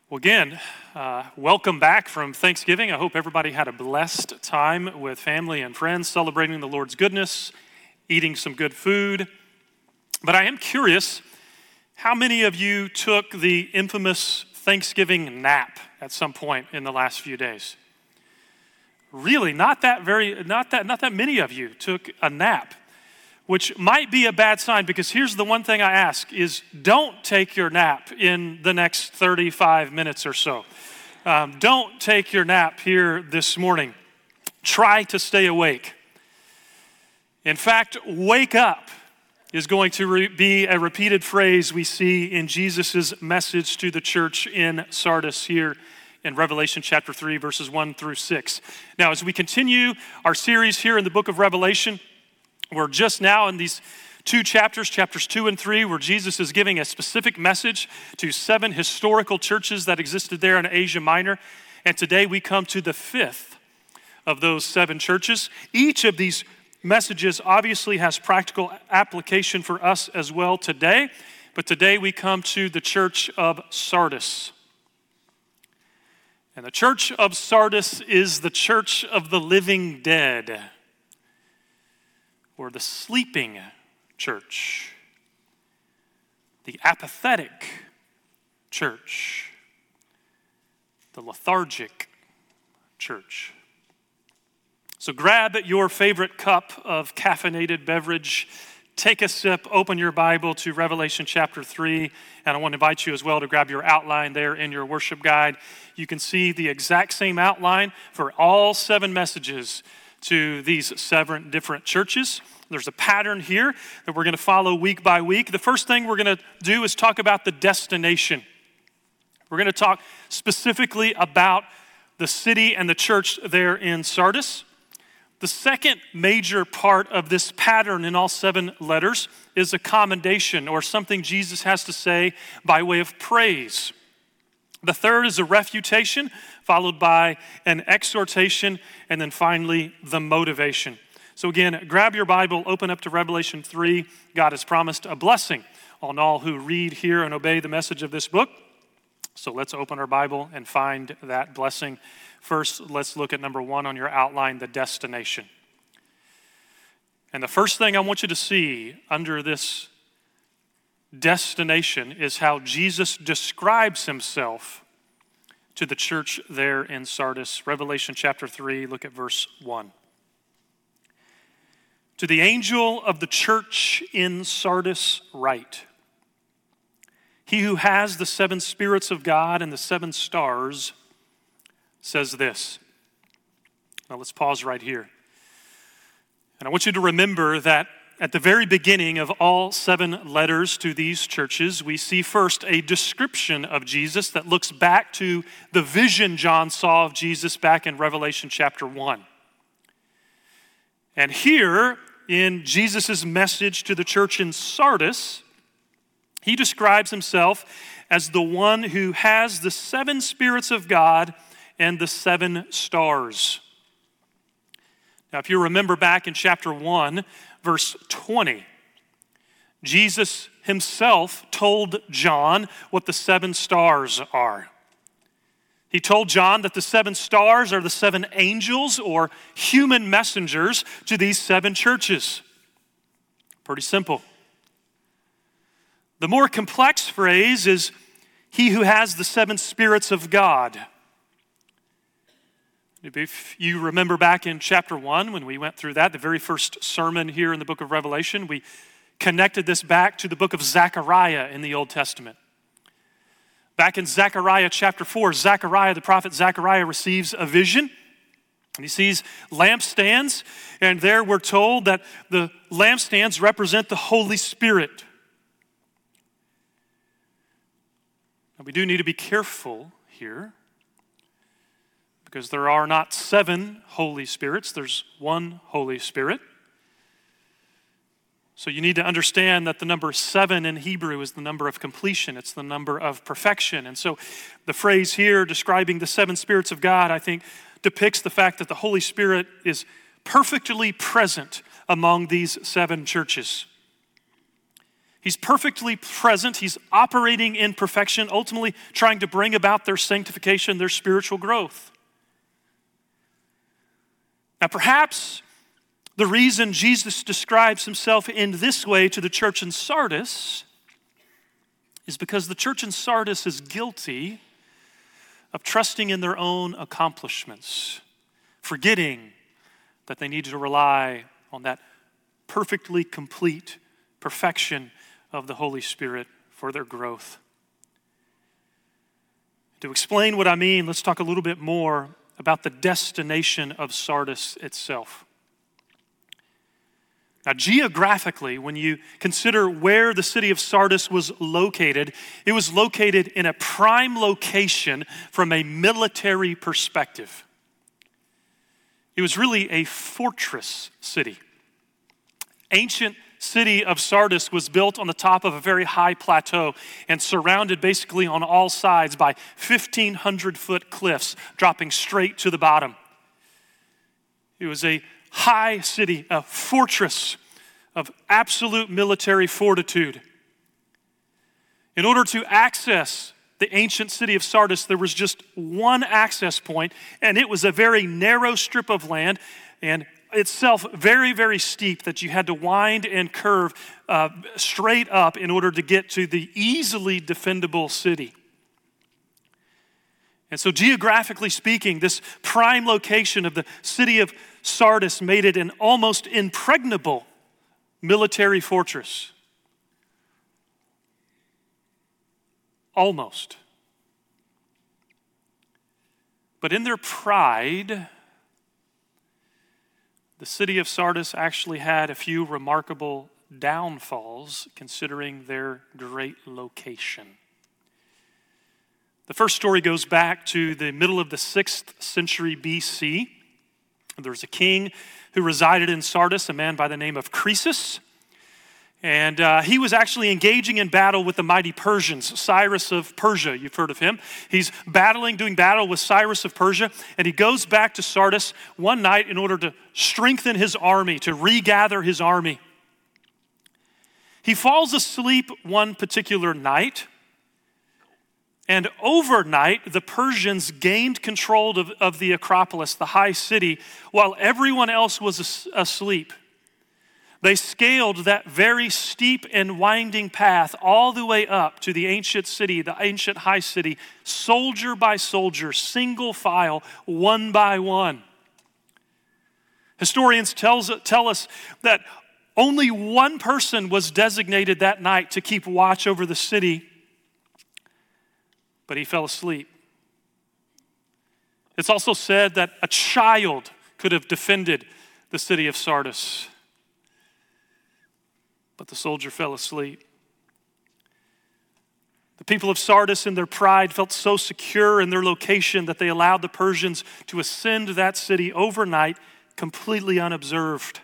Well, again, welcome back from Thanksgiving. I hope everybody had a blessed time with family and friends, celebrating the Lord's goodness, eating some good food. But I am curious, how many of you took the infamous Thanksgiving nap at some point in the last few days? Really, not that many of you took a nap, which might be a bad sign, because here's the one thing I ask is don't take your nap in the next 35 minutes or so. Don't take your nap here this morning. Try to stay awake. In fact, wake up is going to be a repeated phrase we see in Jesus' message to the church in Sardis here in Revelation chapter 3, verses 1 through 6. Now, as we continue our series here in the book of Revelation, we're just now in these two chapters, chapters 2 and 3, where Jesus is giving a specific message to 7 historical churches that existed there in Asia Minor. And today we come to the 5th of those 7 churches. Each of these messages obviously has practical application for us as well today. But today we come to the church of Sardis. And the church of Sardis is the church of the living dead, or the sleeping church, the apathetic church, the lethargic church. So grab your favorite cup of caffeinated beverage, take a sip, open your Bible to Revelation chapter 3, and I want to invite you as well to grab your outline there in your worship guide. You can see the exact same outline for all 7 messages to these 7 different churches. There's a pattern here that we're going to follow week by week. The first thing we're going to do is talk about the destination. We're going to talk specifically about the city and the church there in Sardis. The second major part of this pattern in all 7 letters is a commendation, or something Jesus has to say by way of praise. The third is a refutation, followed by an exhortation, and then finally the motivation. So again, grab your Bible, open up to Revelation 3. God has promised a blessing on all who read, hear, and obey the message of this book. So let's open our Bible and find that blessing. First, let's look at number 1 on your outline, the destination. And the first thing I want you to see under this destination is how Jesus describes himself to the church there in Sardis. Revelation chapter 3, look at verse 1. To the angel of the church in Sardis write, he who has the 7 spirits of God and the 7 stars says this. Now let's pause right here. And I want you to remember that at the very beginning of all 7 letters to these churches, we see first a description of Jesus that looks back to the vision John saw of Jesus back in Revelation chapter 1. And here in Jesus' message to the church in Sardis, he describes himself as the one who has the 7 spirits of God and the 7 stars. Now, if you remember back in chapter 1, verse 20, Jesus himself told John what the 7 stars are. He told John that the 7 stars are the 7 angels or human messengers to these 7 churches. Pretty simple. The more complex phrase is he who has the 7 spirits of God. If you remember back in chapter 1 when we went through that, the very first sermon here in the book of Revelation, we connected this back to the book of Zechariah in the Old Testament. Back in Zechariah chapter 4, the prophet Zechariah receives a vision. And he sees lampstands, and there we're told that the lampstands represent the Holy Spirit. Now we do need to be careful here, because there are not 7 Holy Spirits, there's 1 Holy Spirit. So you need to understand that the number 7 in Hebrew is the number of completion. It's the number of perfection. And so the phrase here describing the 7 spirits of God, I think, depicts the fact that the Holy Spirit is perfectly present among these 7 churches. He's perfectly present. He's operating in perfection, ultimately trying to bring about their sanctification, their spiritual growth. Now, perhaps the reason Jesus describes himself in this way to the church in Sardis is because the church in Sardis is guilty of trusting in their own accomplishments, forgetting that they need to rely on that perfectly complete perfection of the Holy Spirit for their growth. To explain what I mean, let's talk a little bit more about the destination of Sardis itself. Now, geographically, when you consider where the city of Sardis was located, it was located in a prime location from a military perspective. It was really a fortress city. Ancient city of Sardis was built on the top of a very high plateau and surrounded basically on all sides by 1,500-foot cliffs dropping straight to the bottom. It was a high city, a fortress of absolute military fortitude. In order to access the ancient city of Sardis, there was just one access point, and it was a very narrow strip of land, and itself very, very steep that you had to wind and curve straight up in order to get to the easily defendable city. And so geographically speaking, this prime location of the city of Sardis made it an almost impregnable military fortress. Almost. But in their pride, the city of Sardis actually had a few remarkable downfalls considering their great location. The first story goes back to the middle of the 6th century BC. There was a king who resided in Sardis, a man by the name of Croesus. And he was actually engaging in battle with the mighty Persians, Cyrus of Persia. You've heard of him. He's doing battle with Cyrus of Persia, and he goes back to Sardis one night in order to strengthen his army, to regather his army. He falls asleep one particular night, and overnight, the Persians gained control of the Acropolis, the high city, while everyone else was asleep. They scaled that very steep and winding path all the way up to the ancient city, the ancient high city, soldier by soldier, single file, one by one. Historians tell us that only one person was designated that night to keep watch over the city, but he fell asleep. It's also said that a child could have defended the city of Sardis, but the soldier fell asleep. The people of Sardis in their pride felt so secure in their location that they allowed the Persians to ascend that city overnight completely unobserved.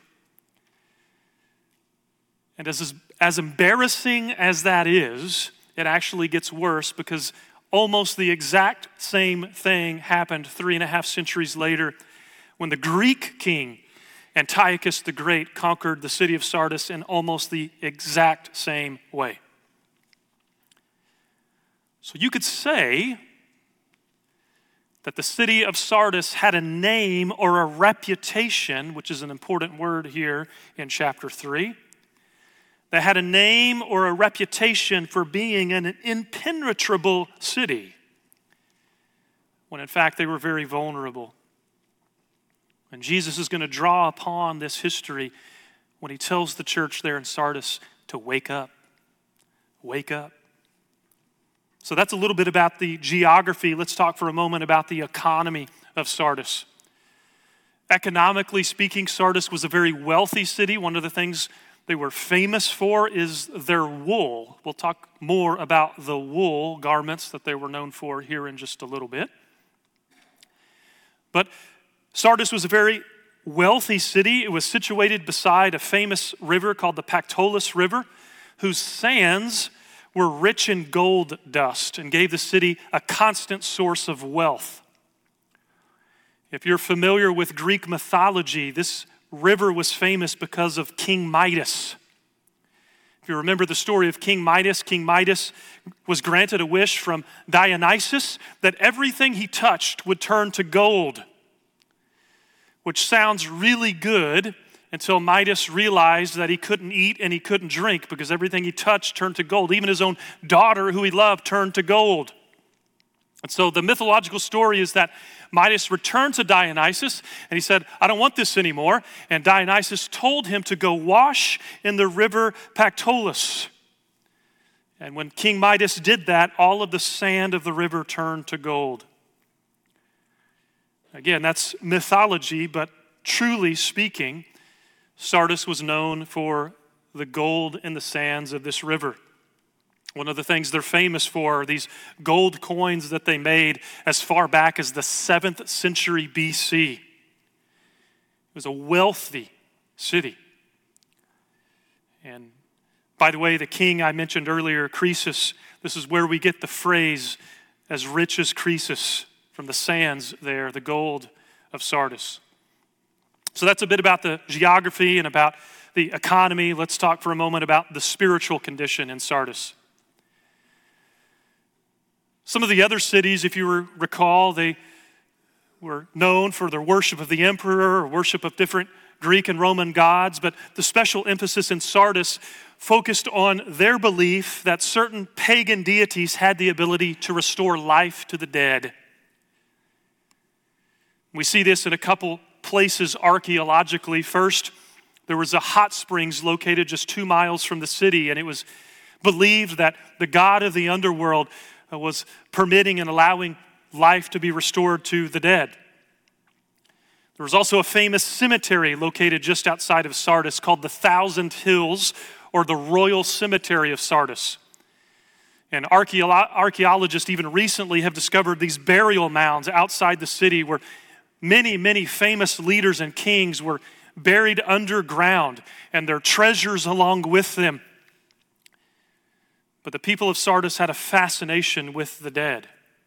And as embarrassing as that is, it actually gets worse because almost the exact same thing happened 3.5 centuries later when the Greek king Antiochus the Great conquered the city of Sardis in almost the exact same way. So you could say that the city of Sardis had a name or a reputation, which is an important word here in chapter 3. They had a name or a reputation for being an impenetrable city, when in fact they were very vulnerable. And Jesus is going to draw upon this history when he tells the church there in Sardis to wake up. Wake up. So that's a little bit about the geography. Let's talk for a moment about the economy of Sardis. Economically speaking, Sardis was a very wealthy city. One of the things they were famous for is their wool. We'll talk more about the wool garments that they were known for here in just a little bit. But Sardis was a very wealthy city. It was situated beside a famous river called the Pactolus River, whose sands were rich in gold dust and gave the city a constant source of wealth. If you're familiar with Greek mythology, this river was famous because of King Midas. If you remember the story of King Midas was granted a wish from Dionysus that everything he touched would turn to gold, which sounds really good until Midas realized that he couldn't eat and he couldn't drink because everything he touched turned to gold. Even his own daughter, who he loved, turned to gold. And so the mythological story is that Midas returned to Dionysus and he said, I don't want this anymore. And Dionysus told him to go wash in the river Pactolus. And when King Midas did that, all of the sand of the river turned to gold. Again, that's mythology, but truly speaking, Sardis was known for the gold in the sands of this river. One of the things they're famous for are these gold coins that they made as far back as the 7th century BC. It was a wealthy city. And by the way, the king I mentioned earlier, Croesus, this is where we get the phrase, as rich as Croesus, from the sands there, the gold of Sardis. So that's a bit about the geography and about the economy. Let's talk for a moment about the spiritual condition in Sardis. Some of the other cities, if you recall, they were known for their worship of the emperor or worship of different Greek and Roman gods, but the special emphasis in Sardis focused on their belief that certain pagan deities had the ability to restore life to the dead. We see this in a couple places archaeologically. First, there was a hot springs located just 2 miles from the city, and it was believed that the god of the underworld was permitting and allowing life to be restored to the dead. There was also a famous cemetery located just outside of Sardis called the Thousand Hills, or the Royal Cemetery of Sardis. And archaeologists even recently have discovered these burial mounds outside the city where many, many famous leaders and kings were buried underground and their treasures along with them. But the people of Sardis had a fascination with the dead.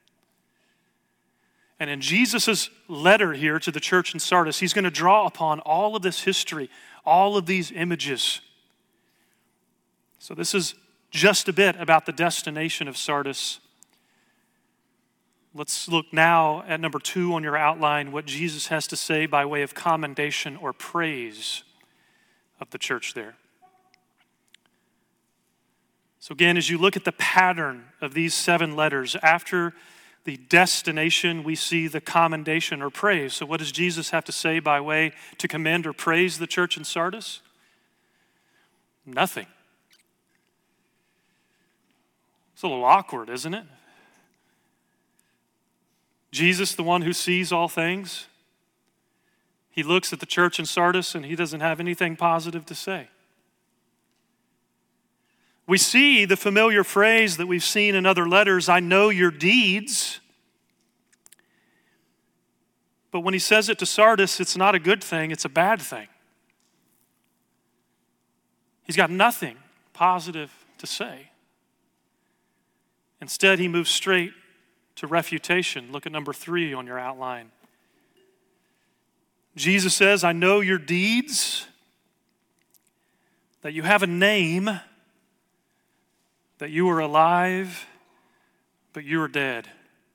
And in Jesus' letter here to the church in Sardis, he's going to draw upon all of this history, all of these images. So this is just a bit about the destination of Sardis. Let's look now at number 2 on your outline, what Jesus has to say by way of commendation or praise of the church there. So again, as you look at the pattern of these 7 letters, after the destination, we see the commendation or praise. So what does Jesus have to say by way to commend or praise the church in Sardis? Nothing. It's a little awkward, isn't it? Jesus, the one who sees all things, he looks at the church in Sardis and he doesn't have anything positive to say. We see the familiar phrase that we've seen in other letters, I know your deeds. But when he says it to Sardis, it's not a good thing, it's a bad thing. He's got nothing positive to say. Instead, he moves straight to refutation. Look at number 3 on your outline. Jesus says, I know your deeds, that you have a name, that you are alive, but you are dead.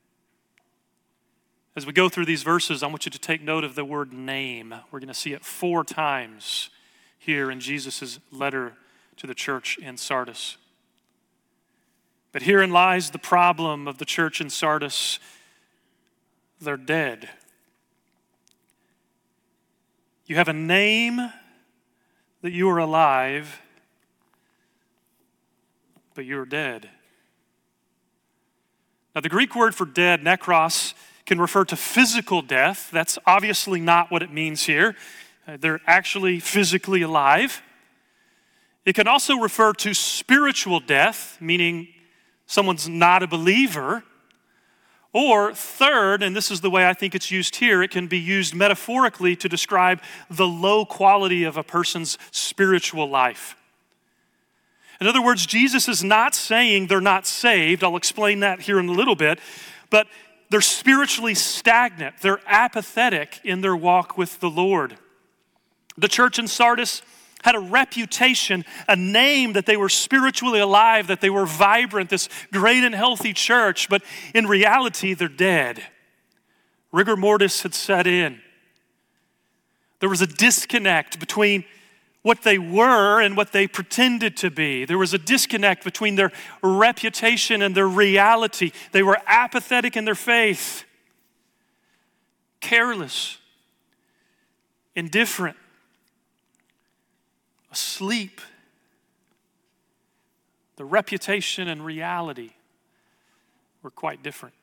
As we go through these verses, I want you to take note of the word name. We're going to see it 4 times here in Jesus' letter to the church in Sardis. But herein lies the problem of the church in Sardis. They're dead. You have a name that you are alive, but you're dead. Now, the Greek word for dead, nekros, can refer to physical death. That's obviously not what it means here. They're actually physically alive. It can also refer to spiritual death, meaning someone's not a believer. Or third, and this is the way I think it's used here, it can be used metaphorically to describe the low quality of a person's spiritual life. In other words, Jesus is not saying they're not saved. I'll explain that here in a little bit. But they're spiritually stagnant. They're apathetic in their walk with the Lord. The church in Sardis had a reputation, a name that they were spiritually alive, that they were vibrant, this great and healthy church, but in reality, they're dead. Rigor mortis had set in. There was a disconnect between what they were and what they pretended to be. There was a disconnect between their reputation and their reality. They were apathetic in their faith, careless, indifferent, asleep. The reputation and reality were quite different.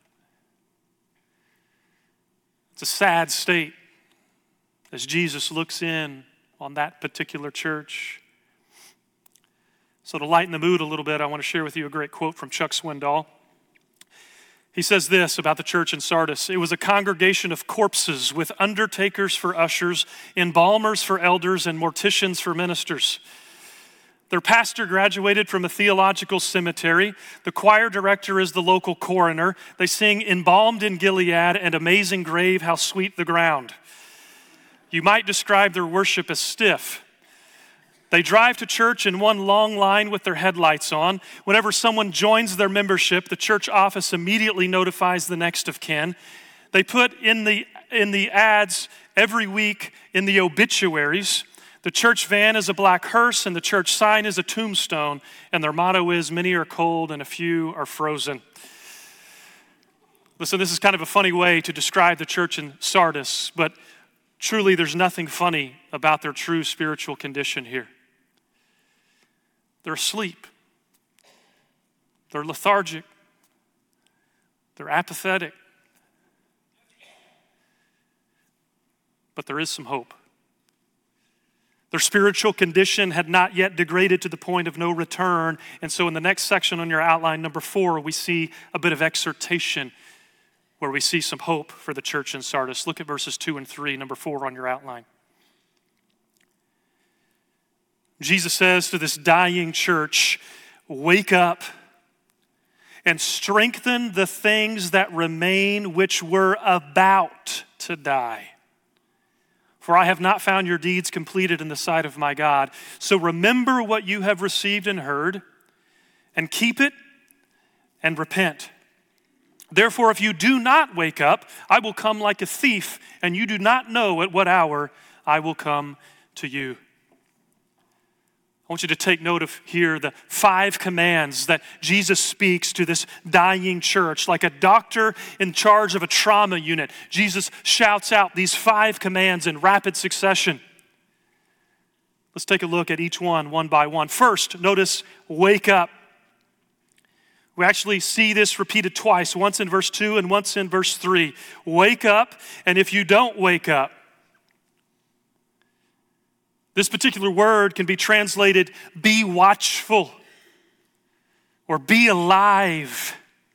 It's a sad state as Jesus looks in on that particular church. So to lighten the mood a little bit, I want to share with you a great quote from Chuck Swindoll. He says this about the church in Sardis: "It was a congregation of corpses with undertakers for ushers, embalmers for elders, and morticians for ministers. Their pastor graduated from a theological seminary. The choir director is the local coroner. They sing 'Embalmed in Gilead' and 'Amazing Grave, How Sweet the Ground.' You might describe their worship as stiff. They drive to church in one long line with their headlights on. Whenever someone joins their membership, the church office immediately notifies the next of kin. They put in the ads every week in the obituaries. The church van is a black hearse and the church sign is a tombstone, and their motto is, 'Many are cold and a few are frozen.'" Listen, this is kind of a funny way to describe the church in Sardis, but truly there's nothing funny about their true spiritual condition here. They're asleep. They're lethargic. They're apathetic. But there is some hope. Their spiritual condition had not yet degraded to the point of no return. And so in the next section on your outline, number 4, we see a bit of exhortation where we see some hope for the church in Sardis. Look at verses 2 and 3, number 4 on your outline. Jesus says to this dying church, "Wake up and strengthen the things that remain which were about to die. For I have not found your deeds completed in the sight of my God. So remember what you have received and heard, and keep it and repent. Therefore, if you do not wake up, I will come like a thief, and you do not know at what hour I will come to you." I want you to take note of here the 5 commands that Jesus speaks to this dying church. Like a doctor in charge of a trauma unit, Jesus shouts out these 5 commands in rapid succession. Let's take a look at each one by one. First, notice, wake up. We actually see this repeated twice, once in verse 2 and once in verse 3. Wake up, and if you don't wake up, this particular word can be translated be watchful or be alive.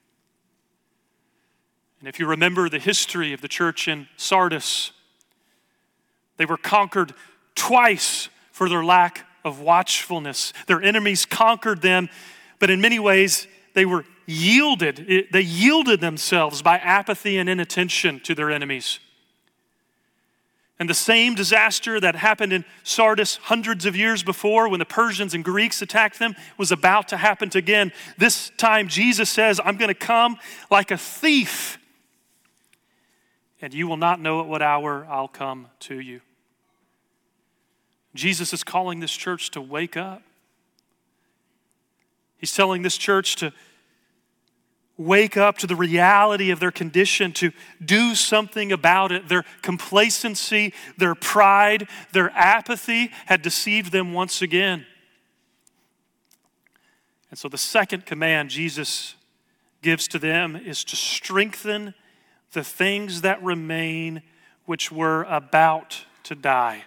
And if you remember the history of the church in Sardis, they were conquered twice for their lack of watchfulness. Their enemies conquered them, but in many ways they were yielded. They yielded themselves by apathy and inattention to their enemies. And the same disaster that happened in Sardis hundreds of years before when the Persians and Greeks attacked them was about to happen again. This time Jesus says, "I'm going to come like a thief, and you will not know at what hour I'll come to you." Jesus is calling this church to wake up. He's telling this church to wake up to the reality of their condition, to do something about it. Their complacency, their pride, their apathy had deceived them once again. And so the second command Jesus gives to them is to strengthen the things that remain which were about to die.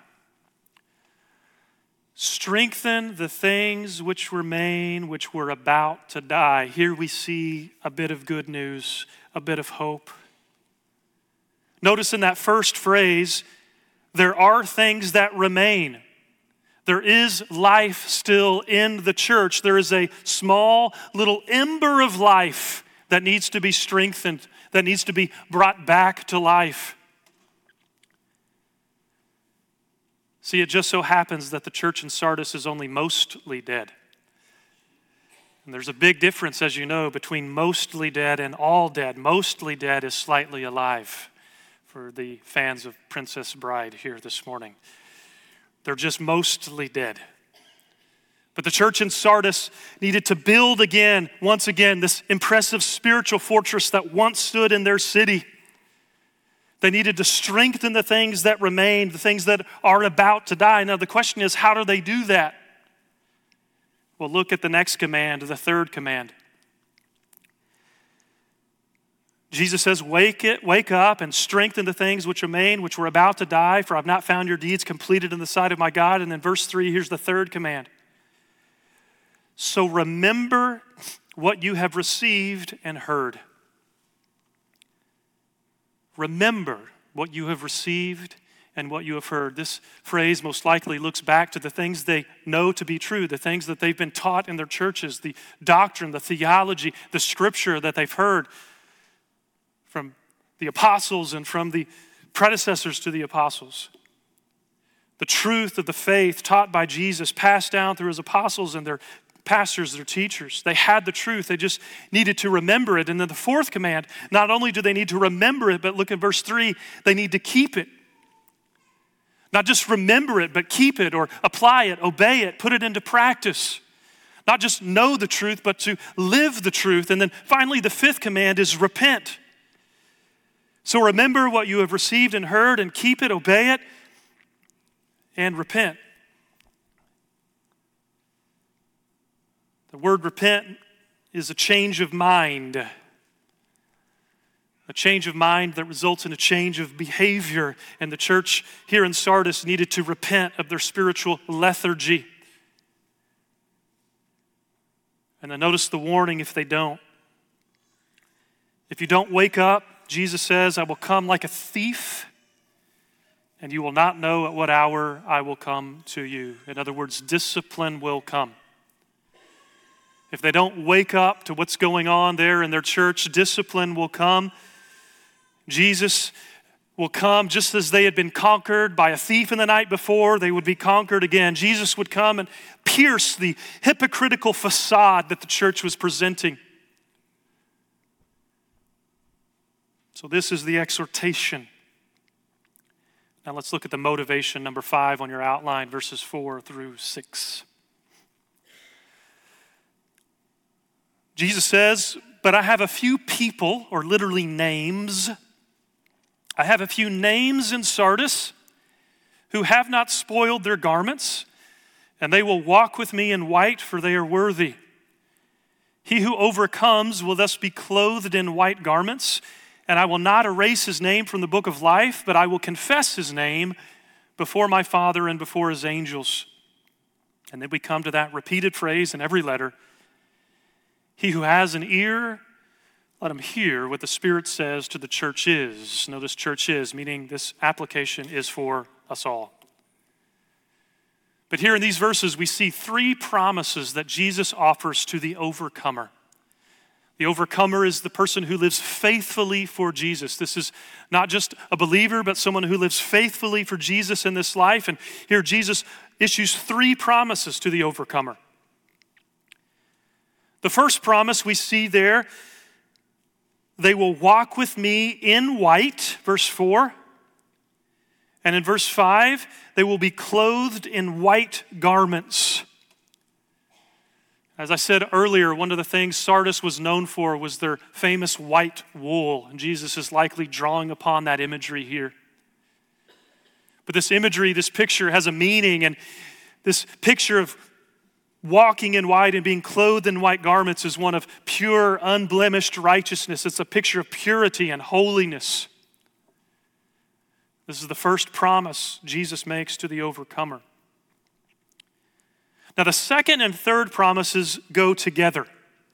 Strengthen the things which remain, which were about to die. Here we see a bit of good news, a bit of hope. Notice in that first phrase, there are things that remain. There is life still in the church. There is a small little ember of life that needs to be strengthened, that needs to be brought back to life. See, it just so happens that the church in Sardis is only mostly dead. And there's a big difference, as you know, between mostly dead and all dead. Mostly dead is slightly alive for the fans of Princess Bride here this morning. They're just mostly dead. But the church in Sardis needed to build again, once again, this impressive spiritual fortress that once stood in their city. They needed to strengthen the things that remained, the things that are about to die. Now the question is, how do they do that? Well, look at the next command, the third command. Jesus says, wake up and strengthen the things which remain, which were about to die, for I've not found your deeds completed in the sight of my God. And then verse 3, here's the third command. So remember what you have received and heard. Remember what you have received and what you have heard. This phrase most likely looks back to the things they know to be true, the things that they've been taught in their churches, the doctrine, the theology, the scripture that they've heard from the apostles and from the predecessors to the apostles. The truth of the faith taught by Jesus, passed down through his apostles and their pastors, their teachers. They had the truth. They just needed to remember it. And then the fourth command, not only do they need to remember it, but look at verse 3, they need to keep it. Not just remember it, but keep it or apply it, obey it, put it into practice. Not just know the truth, but to live the truth. And then finally, the fifth command is repent. So remember what you have received and heard and keep it, obey it, and repent. The word repent is a change of mind. A change of mind that results in a change of behavior. And the church here in Sardis needed to repent of their spiritual lethargy. And then notice the warning if they don't. If you don't wake up, Jesus says, I will come like a thief, and you will not know at what hour I will come to you. In other words, discipline will come. If they don't wake up to what's going on there in their church, discipline will come. Jesus will come just as they had been conquered by a thief in the night before, they would be conquered again. Jesus would come and pierce the hypocritical facade that the church was presenting. So this is the exhortation. Now let's look at the motivation, number 5 on your outline, verses 4 through 6. Jesus says, but I have a few people, or literally names. I have a few names in Sardis who have not spoiled their garments, and they will walk with me in white, for they are worthy. He who overcomes will thus be clothed in white garments, and I will not erase his name from the book of life, but I will confess his name before my Father and before his angels. And then we come to that repeated phrase in every letter. He who has an ear, let him hear what the Spirit says to the churches. Notice churches, meaning this application is for us all. But here in these verses, we see 3 promises that Jesus offers to the overcomer. The overcomer is the person who lives faithfully for Jesus. This is not just a believer, but someone who lives faithfully for Jesus in this life. And here Jesus issues 3 promises to the overcomer. The first promise we see there, they will walk with me in white, verse 4. And in verse 5, they will be clothed in white garments. As I said earlier, one of the things Sardis was known for was their famous white wool. And Jesus is likely drawing upon that imagery here. But this imagery, this picture has a meaning. And this picture of walking in white and being clothed in white garments is one of pure, unblemished righteousness. It's a picture of purity and holiness. This is the first promise Jesus makes to the overcomer. Now, the second and third promises go together.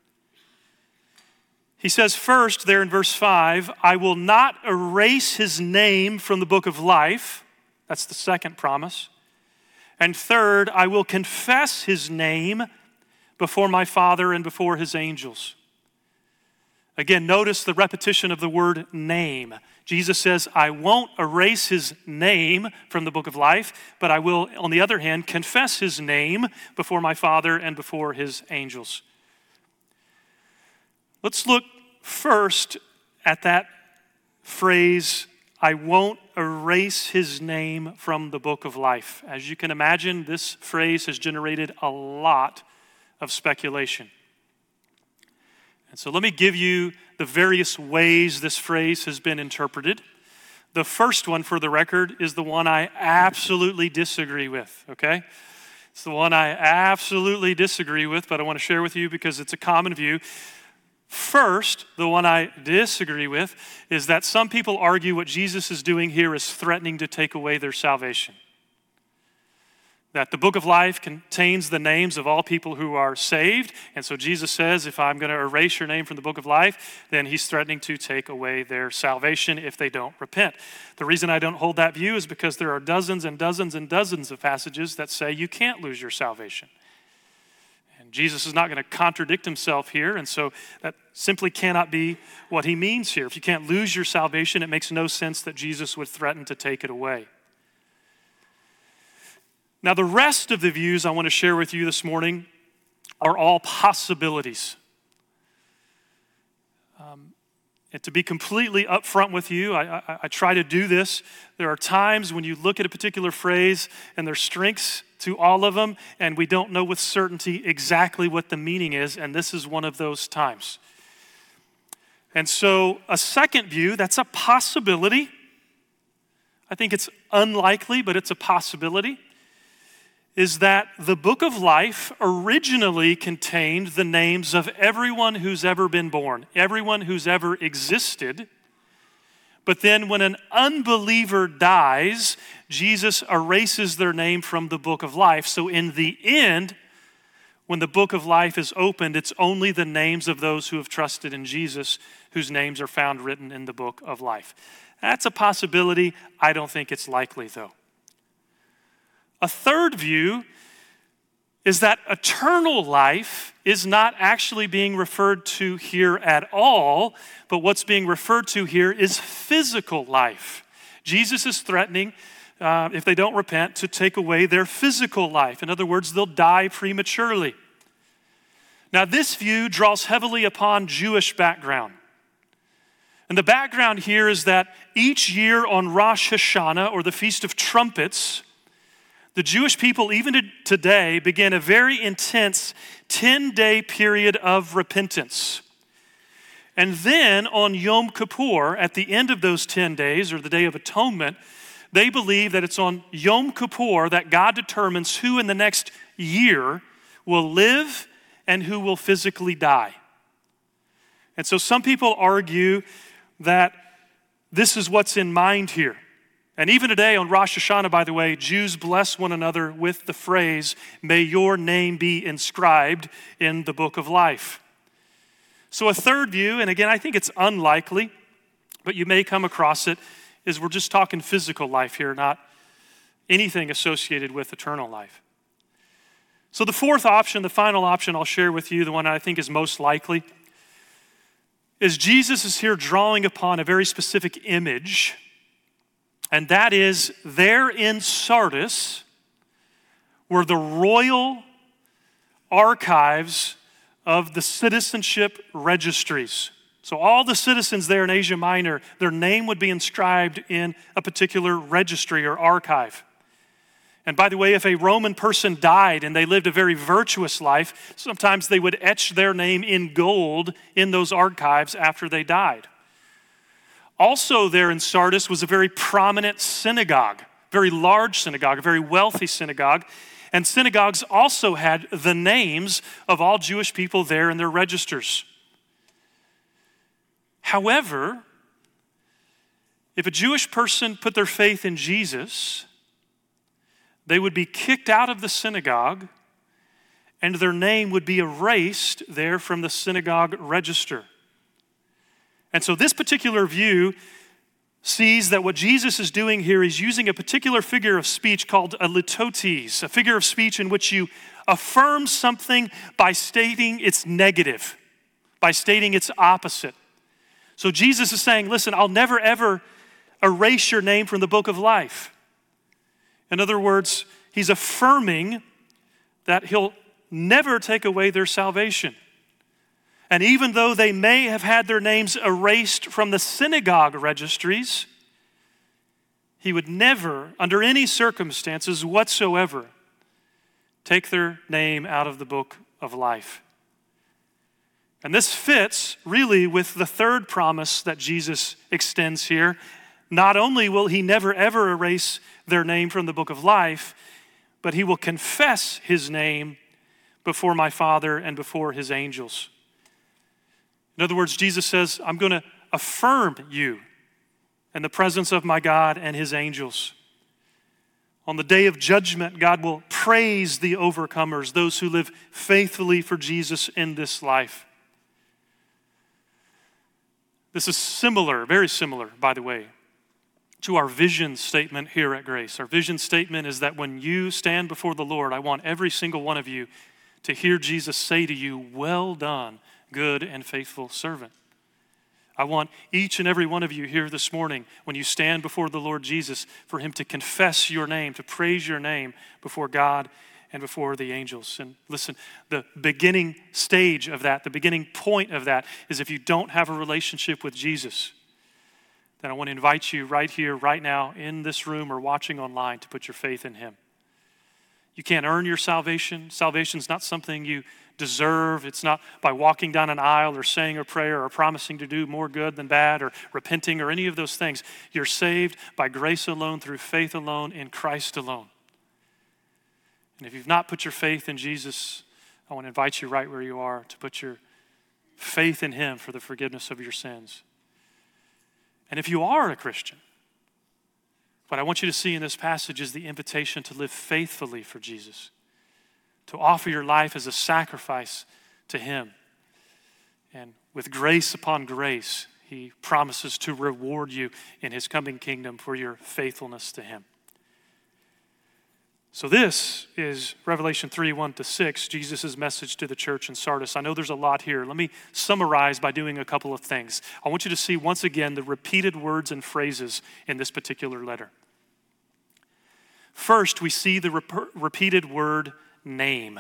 He says first there in verse 5, I will not erase his name from the book of life. That's the second promise. And third, I will confess his name before my Father and before his angels. Again, notice the repetition of the word name. Jesus says, I won't erase his name from the book of life, but I will, on the other hand, confess his name before my Father and before his angels. Let's look first at that phrase, I won't erase his name from the book of life. As you can imagine, this phrase has generated a lot of speculation. And so let me give you the various ways this phrase has been interpreted. The first one, for the record, is the one I absolutely disagree with, okay? It's the one I absolutely disagree with, but I want to share with you because it's a common view. First, the one I disagree with is that some people argue what Jesus is doing here is threatening to take away their salvation. That the book of life contains the names of all people who are saved, and so Jesus says, if I'm going to erase your name from the book of life, then he's threatening to take away their salvation if they don't repent. The reason I don't hold that view is because there are dozens and dozens and dozens of passages that say you can't lose your salvation. Jesus is not going to contradict himself here, and so that simply cannot be what he means here. If you can't lose your salvation, it makes no sense that Jesus would threaten to take it away. Now, the rest of the views I want to share with you this morning are all possibilities. And to be completely upfront with you, I try to do this. There are times when you look at a particular phrase and there's strengths to all of them, and we don't know with certainty exactly what the meaning is, and this is one of those times. And so a second view, that's a possibility. I think it's unlikely, but it's a possibility, is that the book of life originally contained the names of everyone who's ever been born, everyone who's ever existed. But then when an unbeliever dies, Jesus erases their name from the book of life. So in the end, when the book of life is opened, it's only the names of those who have trusted in Jesus whose names are found written in the book of life. That's a possibility. I don't think it's likely, though. A third view is that eternal life is not actually being referred to here at all, but what's being referred to here is physical life. Jesus is threatening, if they don't repent, to take away their physical life. In other words, they'll die prematurely. Now, this view draws heavily upon Jewish background. And the background here is that each year on Rosh Hashanah, or the Feast of Trumpets, the Jewish people, even today, begin a very intense 10-day period of repentance. And then on Yom Kippur, at the end of those 10 days, or the Day of Atonement, they believe that it's on Yom Kippur that God determines who in the next year will live and who will physically die. And so some people argue that this is what's in mind here. And even today on Rosh Hashanah, by the way, Jews bless one another with the phrase, may your name be inscribed in the book of life. So a third view, and again, I think it's unlikely, but you may come across it, is we're just talking physical life here, not anything associated with eternal life. So the fourth option, the final option I'll share with you, the one I think is most likely, is Jesus is here drawing upon a very specific image. And that is, there in Sardis were the royal archives of the citizenship registries. So all the citizens there in Asia Minor, their name would be inscribed in a particular registry or archive. And by the way, if a Roman person died and they lived a very virtuous life, sometimes they would etch their name in gold in those archives after they died. Also there in Sardis was a very prominent synagogue, very large synagogue, a very wealthy synagogue. And synagogues also had the names of all Jewish people there in their registers. However, if a Jewish person put their faith in Jesus, they would be kicked out of the synagogue and their name would be erased there from the synagogue register. And so this particular view sees that what Jesus is doing here is using a particular figure of speech called a litotes, a figure of speech in which you affirm something by stating its negative, by stating its opposite. So Jesus is saying, listen, I'll never ever erase your name from the book of life. In other words, he's affirming that he'll never take away their salvation. And even though they may have had their names erased from the synagogue registries, he would never, under any circumstances whatsoever, take their name out of the book of life. And this fits really with the third promise that Jesus extends here. Not only will he never ever erase their name from the book of life, but he will confess his name before my Father and before his angels. In other words, Jesus says, I'm going to affirm you in the presence of my God and his angels. On the day of judgment, God will praise the overcomers, those who live faithfully for Jesus in this life. This is similar, very similar, by the way, to our vision statement here at Grace. Our vision statement is that when you stand before the Lord, I want every single one of you to hear Jesus say to you, well done, good and faithful servant. I want each and every one of you here this morning, when you stand before the Lord Jesus, for him to confess your name, to praise your name before God and before the angels. And listen, the beginning stage of that, the beginning point of that is if you don't have a relationship with Jesus, then I want to invite you right here, right now, in this room or watching online to put your faith in him. You can't earn your salvation. Salvation's not something you deserve. It's not by walking down an aisle or saying a prayer or promising to do more good than bad or repenting or any of those things. You're saved by grace alone, through faith alone, in Christ alone. And if you've not put your faith in Jesus, I want to invite you right where you are to put your faith in him for the forgiveness of your sins. And if you are a Christian, what I want you to see in this passage is the invitation to live faithfully for Jesus, to offer your life as a sacrifice to him. And with grace upon grace, he promises to reward you in his coming kingdom for your faithfulness to him. So this is Revelation 3:1-6, Jesus' message to the church in Sardis. I know there's a lot here. Let me summarize by doing a couple of things. I want you to see once again the repeated words and phrases in this particular letter. First, we see the repeated word name.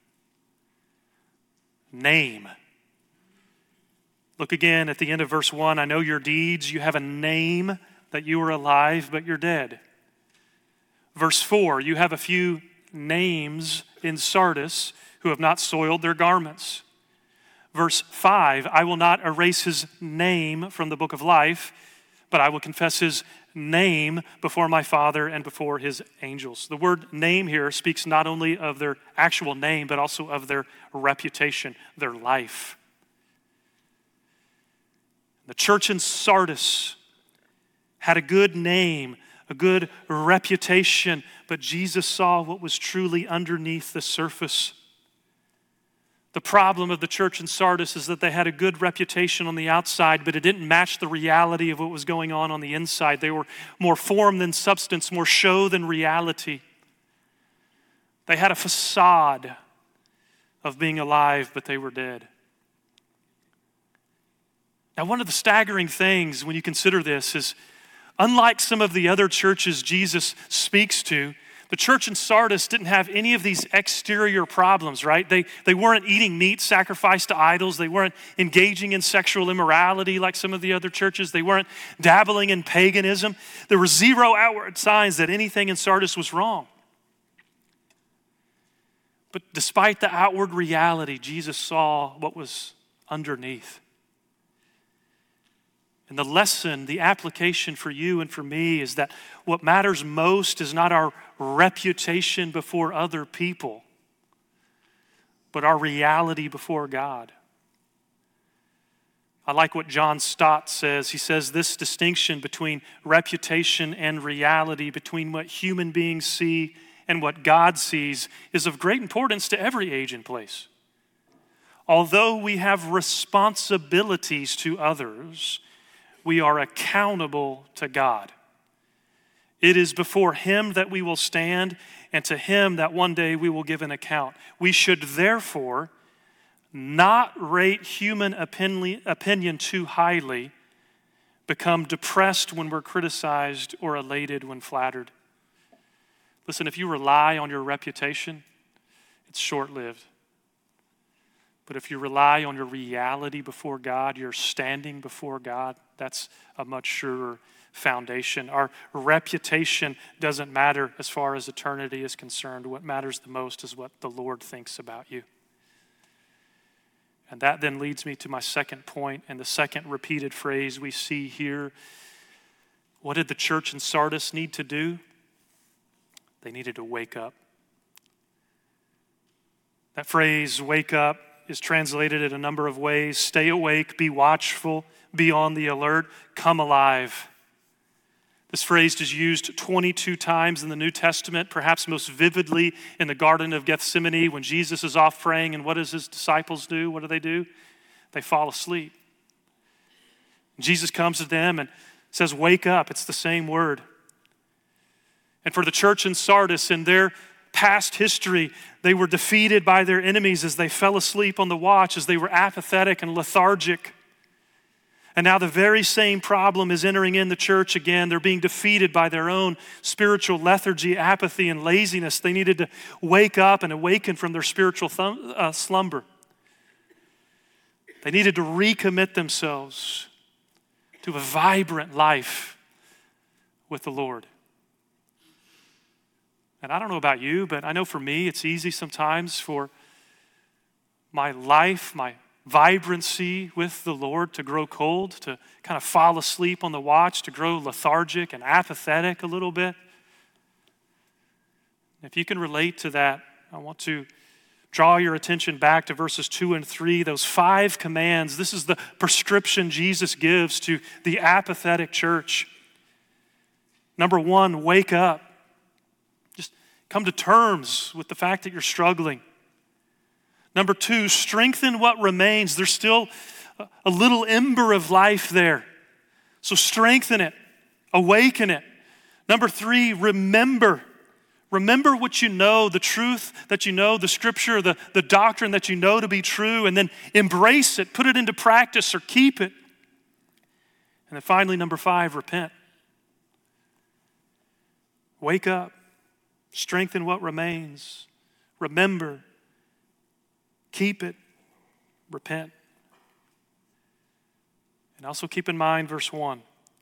Name. Look again at the end of verse 1. I know your deeds. You have a name that you are alive, but you're dead. Verse 4, you have a few names in Sardis who have not soiled their garments. Verse 5, I will not erase his name from the book of life, but I will confess his name before my Father and before his angels. The word name here speaks not only of their actual name, but also of their reputation, their life. The church in Sardis had a good name, a good reputation, but Jesus saw what was truly underneath the surface. The problem of the church in Sardis is that they had a good reputation on the outside, but it didn't match the reality of what was going on the inside. They were more form than substance, more show than reality. They had a facade of being alive, but they were dead. Now, one of the staggering things when you consider this is, unlike some of the other churches Jesus speaks to, the church in Sardis didn't have any of these exterior problems, right? They weren't eating meat sacrificed to idols. They weren't engaging in sexual immorality like some of the other churches. They weren't dabbling in paganism. There were zero outward signs that anything in Sardis was wrong. But despite the outward reality, Jesus saw what was underneath. And the lesson, the application for you and for me is that what matters most is not our reputation before other people, but our reality before God. I like what John Stott says. He says this distinction between reputation and reality, between what human beings see and what God sees, is of great importance to every age and place. Although we have responsibilities to others, we are accountable to God. It is before him that we will stand, and to him that one day we will give an account. We should therefore not rate human opinion too highly, become depressed when we're criticized, or elated when flattered. Listen, if you rely on your reputation, it's short-lived. But if you rely on your reality before God, your standing before God, that's a much surer foundation. Our reputation doesn't matter as far as eternity is concerned. What matters the most is what the Lord thinks about you. And that then leads me to my second point, and the second repeated phrase we see here. What did the church in Sardis need to do? They needed to wake up. That phrase, wake up, is translated in a number of ways. Stay awake, be watchful, be on the alert, come alive. This phrase is used 22 times in the New Testament, perhaps most vividly in the Garden of Gethsemane when Jesus is off praying, and what does his disciples do? What do? They fall asleep. Jesus comes to them and says, wake up. It's the same word. And for the church in Sardis, in their past history, they were defeated by their enemies as they fell asleep on the watch, as they were apathetic and lethargic. And now the very same problem is entering in the church again. They're being defeated by their own spiritual lethargy, apathy, and laziness. They needed to wake up and awaken from their spiritual slumber. They needed to recommit themselves to a vibrant life with the Lord. And I don't know about you, but I know for me, it's easy sometimes for my life, my vibrancy with the Lord to grow cold, to kind of fall asleep on the watch, to grow lethargic and apathetic a little bit. If you can relate to that, I want to draw your attention back to verses 2 and 3, those 5 commands. This is the prescription Jesus gives to the apathetic church. Number 1, wake up. Just come to terms with the fact that you're struggling. Number 2, strengthen what remains. There's still a little ember of life there. So strengthen it, awaken it. Number 3, remember. Remember what you know, the truth that you know, the scripture, the doctrine that you know to be true, and then embrace it, put it into practice, or keep it. And then finally, number 5, repent. Wake up. Strengthen what remains. Remember. Keep it. Repent. And also keep in mind verse 1.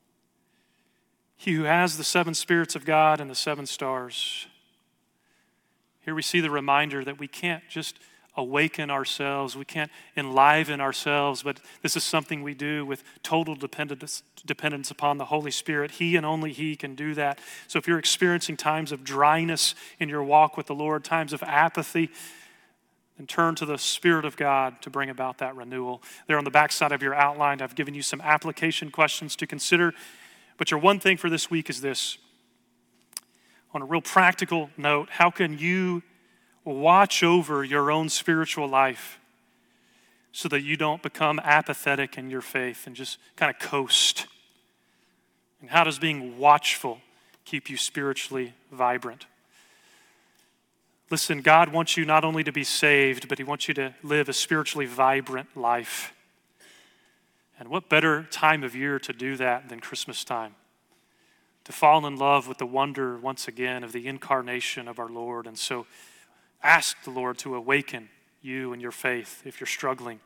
He who has the 7 spirits of God and the 7 stars. Here we see the reminder that we can't just awaken ourselves. We can't enliven ourselves, but this is something we do with total dependence upon the Holy Spirit. He and only He can do that. So if you're experiencing times of dryness in your walk with the Lord, times of apathy, then turn to the Spirit of God to bring about that renewal. There on the back side of your outline, I've given you some application questions to consider. But your one thing for this week is this. On a real practical note, how can you watch over your own spiritual life so that you don't become apathetic in your faith and just kind of coast? And how does being watchful keep you spiritually vibrant? Listen, God wants you not only to be saved, but He wants you to live a spiritually vibrant life. And what better time of year to do that than Christmas time? To fall in love with the wonder, once again, of the incarnation of our Lord. And so ask the Lord to awaken you and your faith if you're struggling.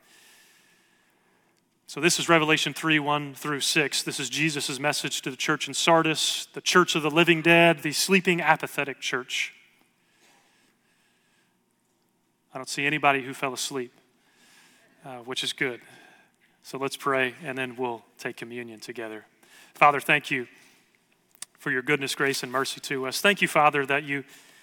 So this is Revelation 3, 1 through 6. This is Jesus' message to the church in Sardis, the church of the living dead, the sleeping, apathetic church. I don't see anybody who fell asleep, which is good. So let's pray, and then we'll take communion together. Father, thank you for your goodness, grace, and mercy to us. Thank you, Father, that you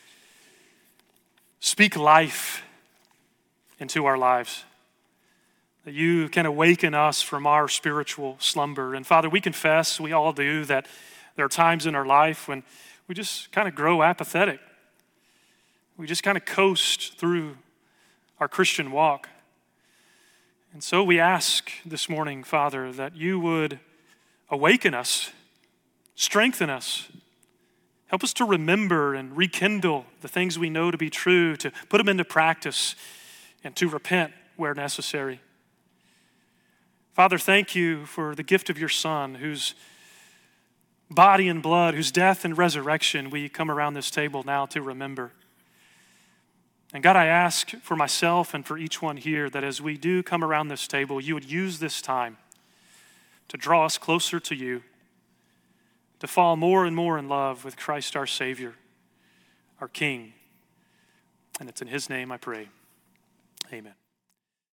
speak life into our lives, that you can awaken us from our spiritual slumber. And Father, we confess, we all do, that there are times in our life when we just kind of grow apathetic. We just kind of coast through our Christian walk. And so we ask this morning, Father, that you would awaken us, strengthen us, help us to remember and rekindle the things we know to be true, to put them into practice, and to repent where necessary. Father, thank you for the gift of your Son, whose body and blood, whose death and resurrection we come around this table now to remember. And God, I ask for myself and for each one here that as we do come around this table, you would use this time to draw us closer to you, to fall more and more in love with Christ our Savior, our King. And it's in his name I pray. Amen.